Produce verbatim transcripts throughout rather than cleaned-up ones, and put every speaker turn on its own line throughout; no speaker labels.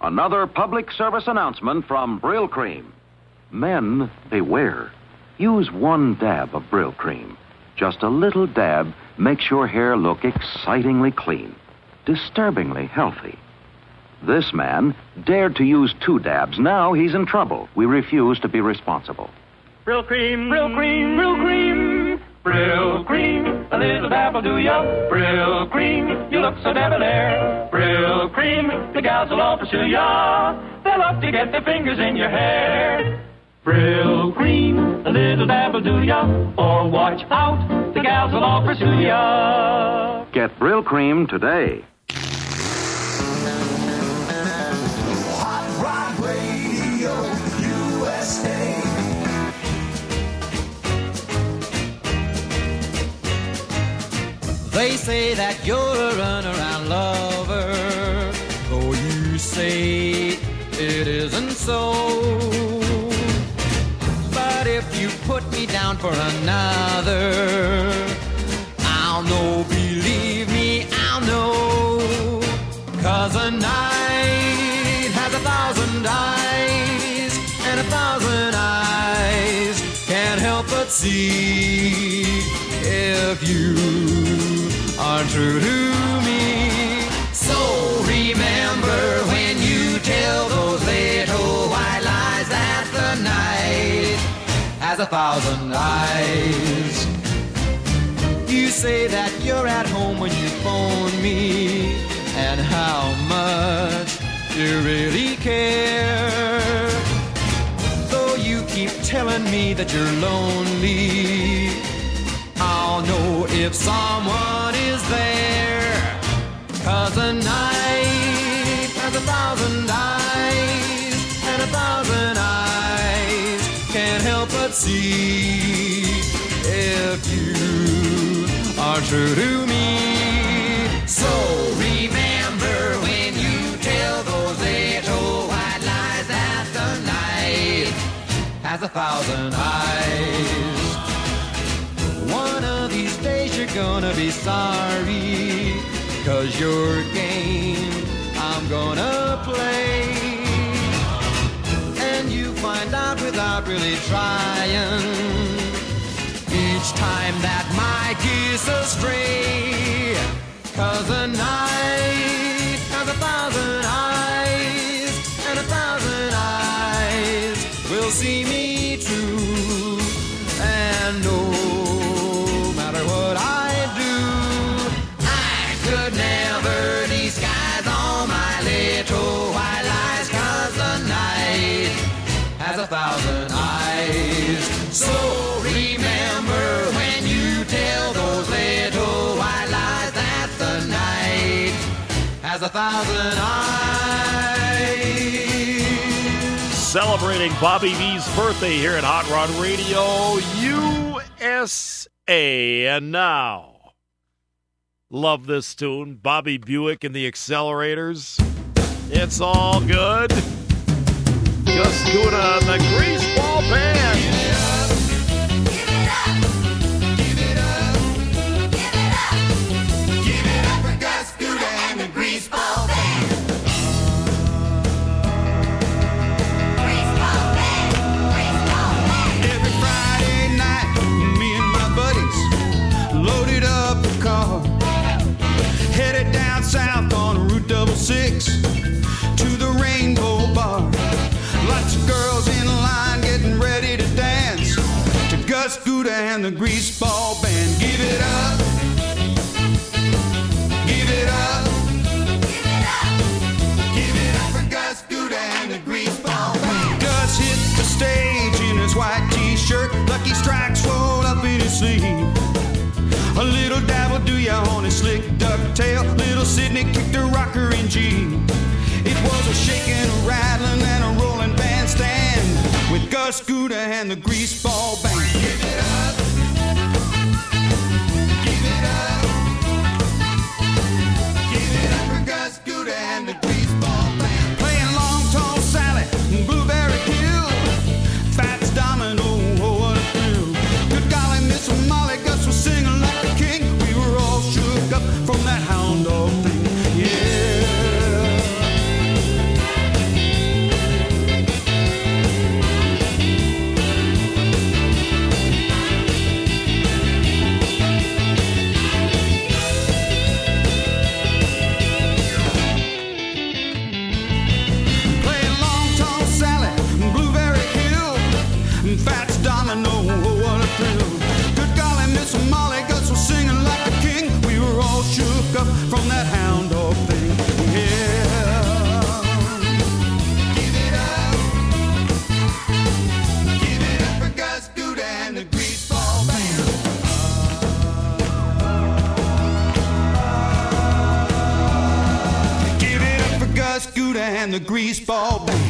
Another public service announcement from Brill Cream. Men, beware. Use one dab of Brill Cream. Just a little dab makes your hair look excitingly clean, disturbingly healthy. This man dared to use two dabs. Now he's in trouble. We refuse to be responsible.
Brill Cream, Brill Cream, Brill Cream, Brill Cream, a little dab will do ya. Brill Cream, you look so debonair. Brill Cream, the gals will all pursue ya. They'll love to get their fingers in your hair. Brill Cream, a little dab will do ya. Or watch out, the gals will all pursue ya.
Get Brill Cream today.
Hot Rod Radio U S A.
They say that you're a runaround lover, though you say it isn't so. But if you put me down for another, I'll know, believe me, I'll know. 'Cause a night has a thousand eyes, and a thousand eyes can't help but see if you are true to me. So remember when you tell those little white lies that the night has a thousand eyes. You say that you're at home when you phone me, and how much you really care. Though you keep telling me that you're lonely, I'll know if someone is there. 'Cause a night has a thousand eyes, and a thousand eyes can't help but see if you are true to me. So remember when you tell those little white lies that the night has a thousand eyes. One of these days you're gonna be sorry, 'cause your game I'm gonna play. And you find out without really trying, each time that my geese astray. 'Cause a night has a thousand eyes, and a thousand eyes will see me true. And no what I do, I could never disguise all my little white lies. 'Cause the night has a thousand eyes. So remember when you tell those little white lies that the night has a thousand eyes.
Celebrating Bobby V's birthday here at Hot Rod Radio U S A. And now, love this tune, Bobby Buick and the Accelerators. It's all good. Just doing a, the Greaseball Band.
Give it up, give it up, give it up, give it up, give it up for Gus Scooter and the Greaseball Band. Greaseball Band, Greaseball Band.
Every Friday night, me and my buddies loaded up the car, headed down south on Route double six to the Rainbow Bar. Lots of girls in line getting ready to dance to Gus Scooter and the Greaseball Band. Give it up, give it up,
Give it up, give it up for Gus Scooter and the Greaseball Band.
Gus hit the stage in his white t-shirt, Lucky Strikes rolled up in his sleeve. A little dab will do ya on his slick ducktail. Little Sidney kicked a rocker in G. It was a shaking, a rattling, and a rolling bandstand with Gus Scooter and the Greaseball Band.
Give it up, give it up, give it up for Gus Scooter and the Greaseball Band.
Playing Long Tall Sally, Blueberry Hill, Fats Domino, oh what a thrill. Good golly, Miss Molly, Gus was singing like a king. We were all shook up from that hound dog thing, yeah. Gus Gouda and the Greaseball Band.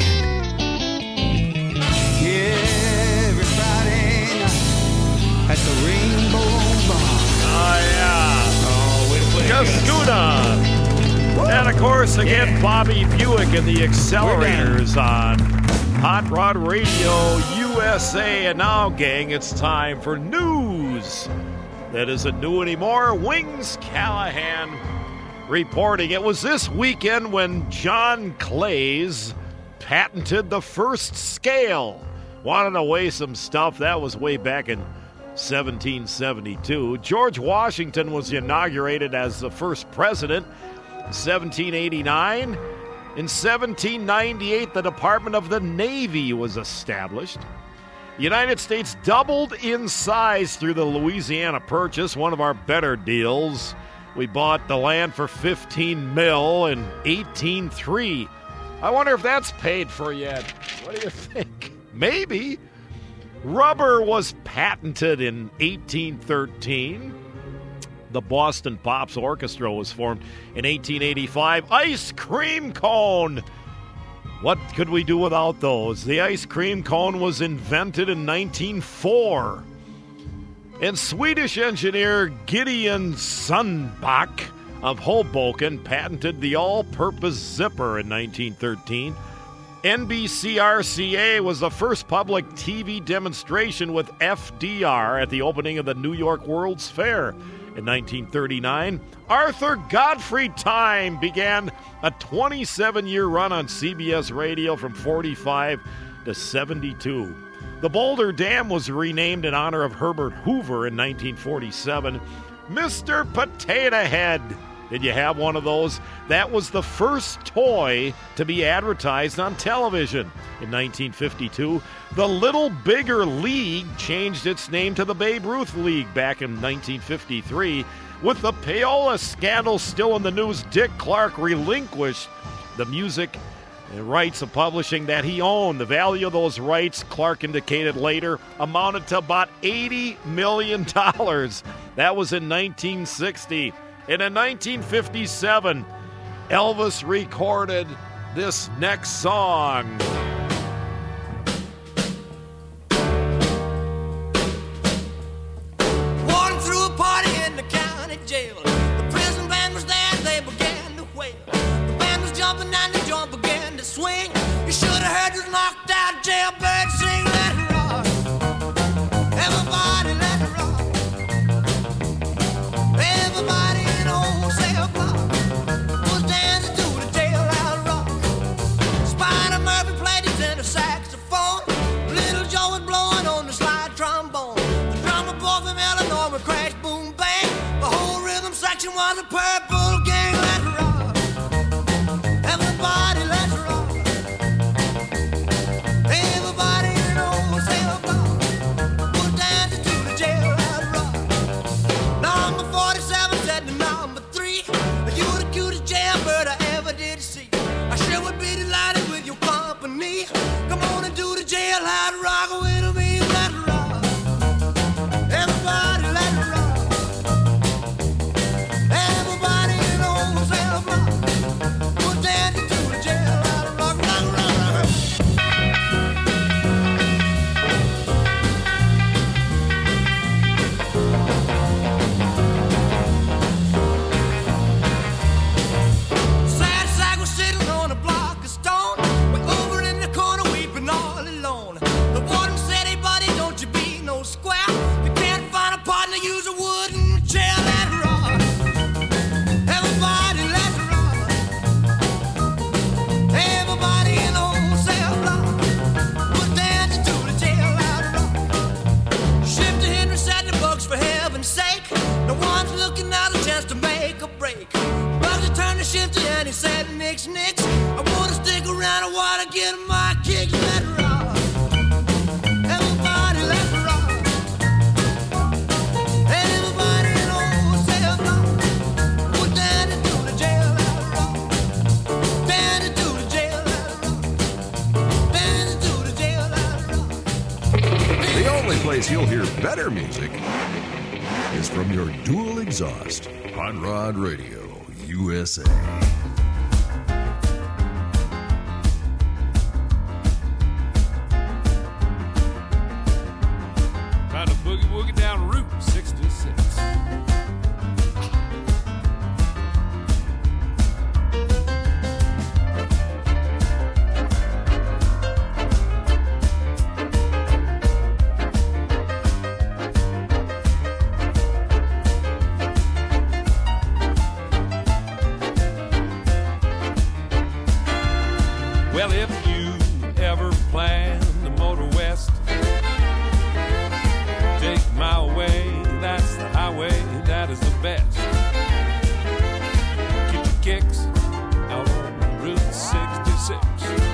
Every Friday night at the Rainbow Bar.
Oh, yeah.
Oh, way to play
Gus
Gus.
Gouda. And, of course, again,
Yeah.
Bobby Buick and the Accelerators on Hot Rod Radio U S A. And now, gang, it's time for news that isn't new anymore. Wings Callahan reporting. It was this weekend when John Clays patented the first scale. Wanted to weigh some stuff. That was way back in seventeen seventy-two. George Washington was inaugurated as the first president in seventeen eighty-nine. In seventeen ninety-eight, the Department of the Navy was established. The United States doubled in size through the Louisiana Purchase, one of our better deals. We bought the land for fifteen mil in eighteen three. I wonder if that's paid for yet. What do you think? Maybe. Rubber was patented in eighteen thirteen. The Boston Pops Orchestra was formed in eighteen eighty-five. Ice cream cone. What could we do without those? The ice cream cone was invented in nineteen oh four. And Swedish engineer Gideon Sundbach of Hoboken patented the all-purpose zipper in nineteen thirteen. N B C R C A was the first public T V demonstration with F D R at the opening of the New York World's Fair in nineteen thirty-nine. Arthur Godfrey Time began a twenty-seven-year run on C B S Radio from forty-five to seventy-two. The Boulder Dam was renamed in honor of Herbert Hoover in nineteen forty-seven. Mister Potato Head. Did you have one of those? That was the first toy to be advertised on television. In nineteen fifty-two, the Little Bigger League changed its name to the Babe Ruth League back in nineteen fifty-three. With the payola scandal still in the news, Dick Clark relinquished the music rights of publishing that he owned. The value of those rights, Clark indicated later, amounted to about eighty million dollars. That was in nineteen sixty. And in nineteen fifty-seven, Elvis recorded this next song.
Walking through a party in the county jail. The prison band was there, they began to wail. The band was jumping and the joint began to swing. You should have heard this knocked out jailbird sing. Let it rock. Everybody let it rock. Everybody in the whole cell block was dancing to the jailhouse rock. Spider Murphy played his tenor saxophone. Little Joe was blowing on the slide trombone. The drummer boy from Illinois would crash, boom, bang. The whole rhythm section was a purple gang. Let's rock. Everybody, let's rock. Everybody in the whole cell block was dancing to the jailhouse rock. Number forty-seven said to number three, you the cutest jailbird I ever did see. I sure would be delighted with your company. Come on and do the jailhouse rock with me. Let's rock. Everybody, let's rock. Everybody in the whole cell block was dancing to the jailhouse rock. Rock, rock, rock. Sad sack was sitting on a block of stone, way over in the corner weeping all alone. The warden said, hey buddy, don't you be no square. If you can't find a partner, use a wooden chair. Let's rock. Everybody, let's rock. Everybody in the whole cell block was dancing to the jailhouse rock. Shifty Henry said the books for heaven's sake. No one's looking out a chance to make a break. Bugsy turned to Shifty and he said, nix, nix. I wanna stick around, I wanna get my kicks. Let's rock. Everybody, let's rock. Everybody in the whole cell block was dancing to the jailhouse rock. Dancing to the jailhouse rock. Dancing to the jailhouse rock.
The only place you'll hear better music is from your dual exhaust Hot Rod Radio U S A.
Well, if you ever plan to motor west, take my way, that's the highway, that is the best. Get your kicks out on Route sixty-six.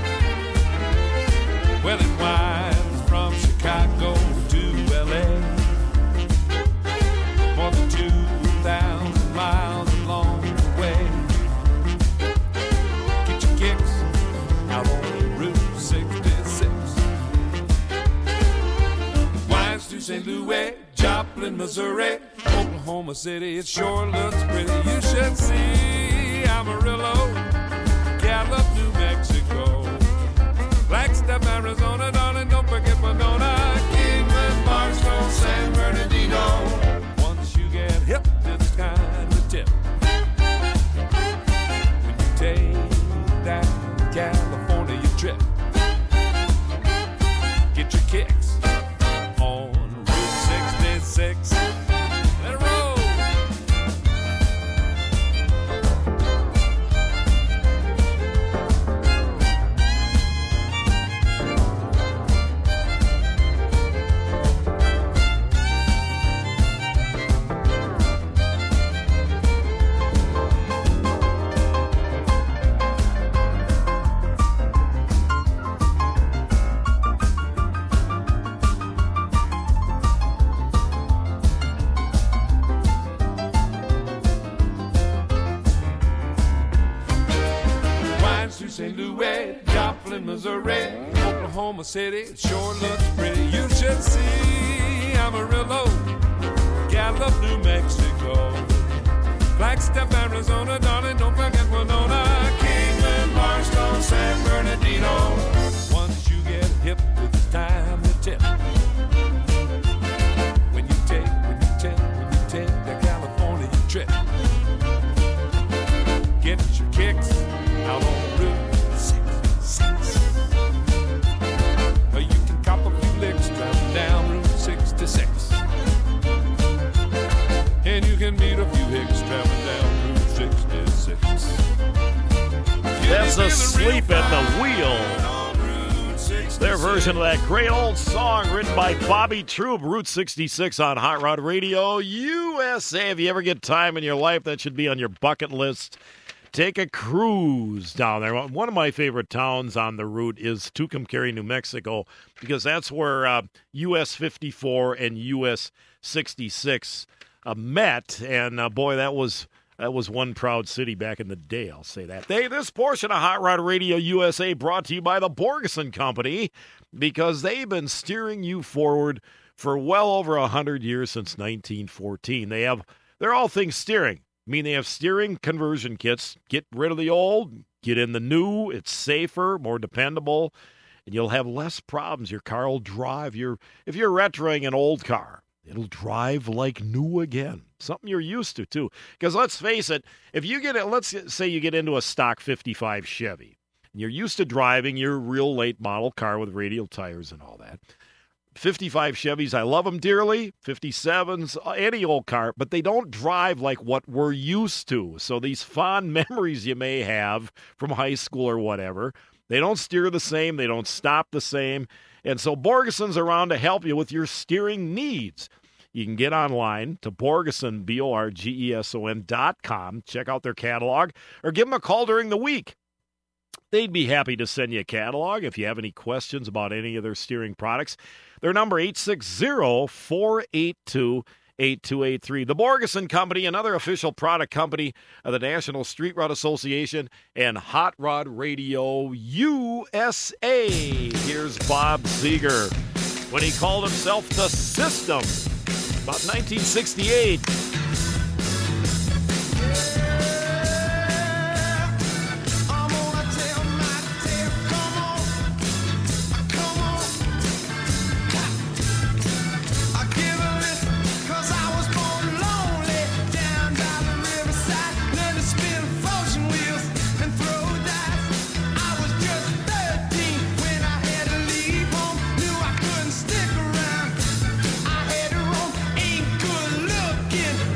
Well, it winds from Chicago to L A, more than two thousand miles along the way. Get your kicks out on Route sixty-six. Winds to Saint Louis, Joplin, Missouri, Oklahoma City. It sure looks pretty. You should see Amarillo, Gallup, New Mexico, Flagstaff, Arizona, darling, don't forget Winona, Kingman, Barstow, San Bernardino. Once you get hip, it's kind of tip. When you take that California trip, get your kicks on Route sixty-six. Let it roll. Saint Louis, Joplin, Missouri, Oklahoma City, it sure looks pretty. You should see Amarillo, Gallup, New Mexico, Flagstaff, Arizona, darling, don't forget Winona, Kingman, Barstow, San Bernardino. Once you get hip, it's time to tip. When you take, when you take, when you take the California trip, get your kicks out on Route sixty-six. Or you can cop a few licks driving down Route sixty-six. And you can meet a few hicks traveling down Route sixty-six.
That's Asleep at the Wheel. Their version of that great old song written by Bobby Troop, Route sixty-six on Hot Rod Radio U S A. If you ever get time in your life, that should be on your bucket list. Take a cruise down there. One of my favorite towns on the route is Tucumcari, New Mexico, because that's where uh, U S fifty-four and U S sixty-six uh, met. And, uh, boy, that was that was one proud city back in the day, I'll say that. Hey, this portion of Hot Rod Radio U S A brought to you by the Borgeson Company, because they've been steering you forward for well over one hundred years, since nineteen fourteen. They have, they're all things steering. I mean, they have steering conversion kits. Get rid of the old, get in the new. It's safer, more dependable, and you'll have less problems. Your car will drive. Your, if you're retroing an old car, it'll drive like new again. Something you're used to, too. Because let's face it, if you get, let's say you get into a stock fifty-five Chevy, and you're used to driving your real late model car with radial tires and all that. fifty-five Chevys, I love them dearly. fifty-sevens, any old car, but they don't drive like what we're used to. So these fond memories you may have from high school or whatever, they don't steer the same, they don't stop the same. And so Borgeson's around to help you with your steering needs. You can get online to Borgeson, B O R G E S O N dot com, check out their catalog, or give them a call during the week. They'd be happy to send you a catalog if you have any questions about any of their steering products. Their number, eight six zero, four eight two, eight two eight three. The Borgeson Company, another official product company of the National Street Rod Association and Hot Rod Radio U S A. Here's Bob Seger when he called himself The System, about nineteen sixty-eight.
Stick around. I had to roam, ain't good looking.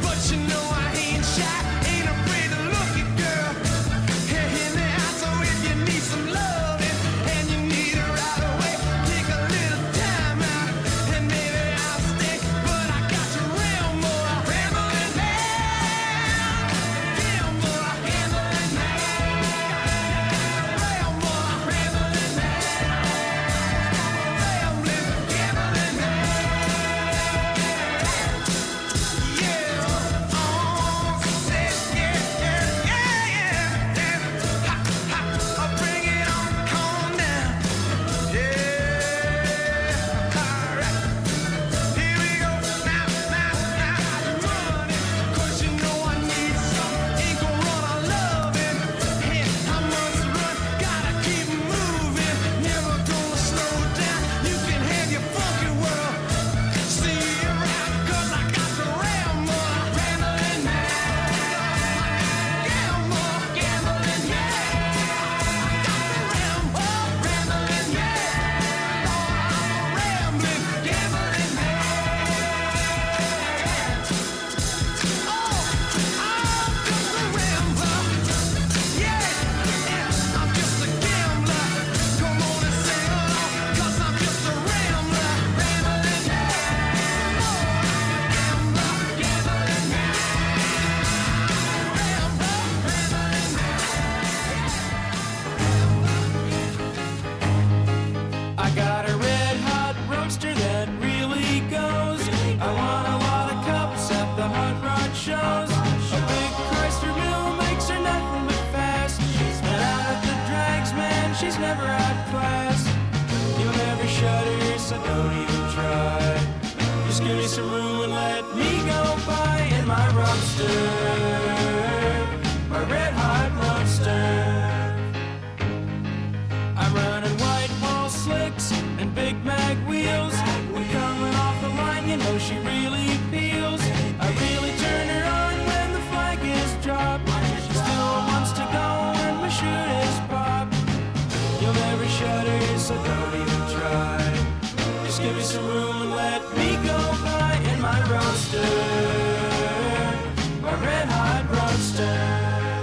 she's never had class. You'll never shut her, so don't even try. Just give me some room and let me go by in my roadster, my red hot roadster. I'm running white wall slicks and Big Mag wheels. When coming off the line, you know she really feels. I really turn her on when the flag is dropped. She still wants to go when my shoot is popped. You'll never shut her, so don't even try. Just give me some room and let me go by in my roadster, my red hot roadster.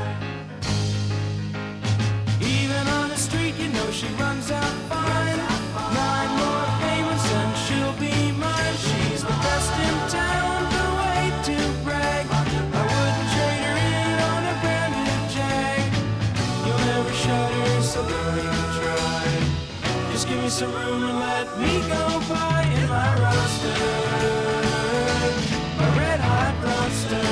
Even on the street, you know she runs out fine. Nine more payments and she'll be mine. She's the best in town, no way to brag. I wouldn't trade her in on a brand new Jag. You'll never shut her, so don't even try. Just give me some room and let me go by in my roadster, my red hot roadster.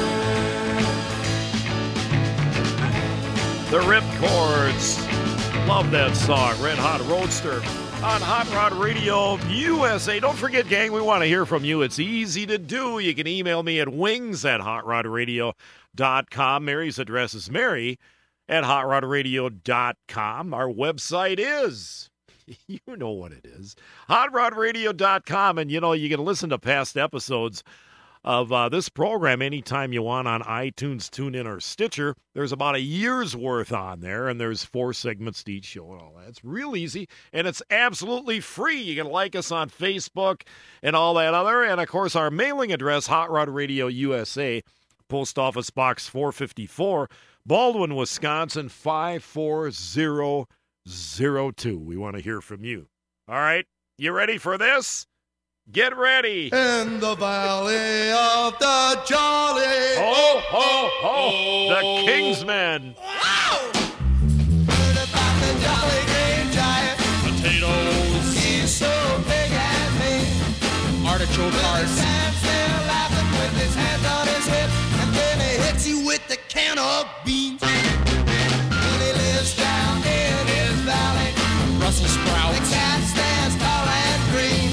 The Ripcords. Love that song, Red Hot Roadster, on Hot Rod Radio U S A. Don't forget, gang, we want to hear from you. It's easy to do. You can email me at wings at hot rod radio dot com. Mary's address is mary at hot rod radio dot com. Our website is, you know what it is, hot rod radio dot com. And, you know, you can listen to past episodes of uh, this program anytime you want on iTunes, TuneIn, or Stitcher. There's about a year's worth on there, and there's four segments to each show and all that. It's real easy, and it's absolutely free. You can like us on Facebook and all that other. And, of course, our mailing address, Hot Rod Radio U S A, Post Office Box four fifty-four, Baldwin, Wisconsin, five four zero zero two. We want to hear from you. All right, you ready for this? Get ready.
In the valley of the Jolly.
Ho, ho, ho. The Kingsmen.
Wow! Heard about the Jolly Green Giant.
Potatoes.
He's so big and mean.
Artichoke hearts.
He stands there laughing with his hands on his hip. And then he hits you with the can of beans. And he lives down in his valley.
Brussels sprouts.
The cat stands tall and green.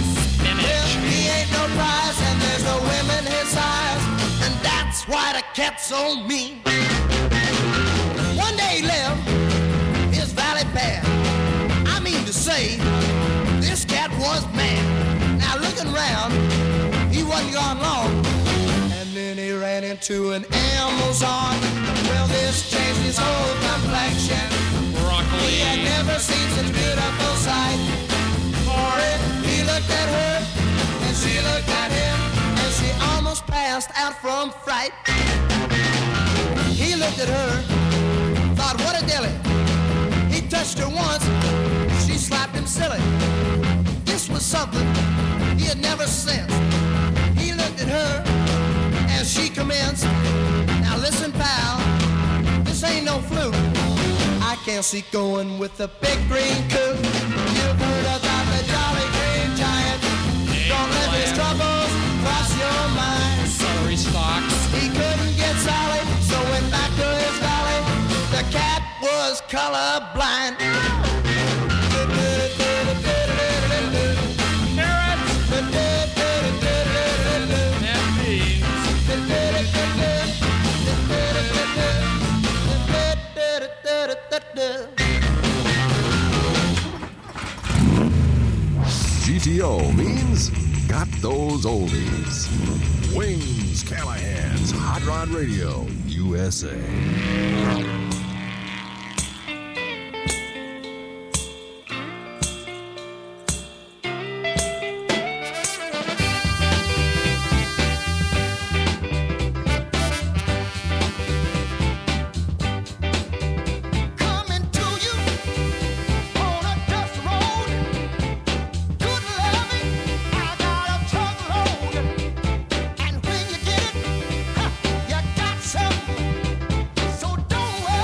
He ain't no prize and there's no women his size, and that's why the cat's so mean. One day he left his valley bad. I mean to say, this cat was mad. Now looking round, he wasn't gone long, and then he ran into an Amazon. Well, this changed his whole complexion.
Broccoli.
He had never seen such beautiful sight. For it, he looked at her, and she looked at him, and she almost passed out from fright. He looked at her, thought, what a dilly. He touched her once, she slapped him silly. This was something he had never sensed. He looked at her as she commenced. Now listen, pal, this ain't no fluke. I can't see going with the big green coot. You've heard about the Jolly Green Giant. Don't let his troubles cross your mind.
Celery stalks.
He couldn't get Sally, so went back to his valley. The cat was colorblind.
G T O means got those oldies. Wings Callahan's Hot Rod Radio U S A.
So don't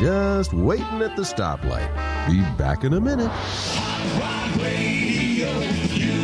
just waiting at the stoplight. Be back in a minute.
Hot Rod Radio,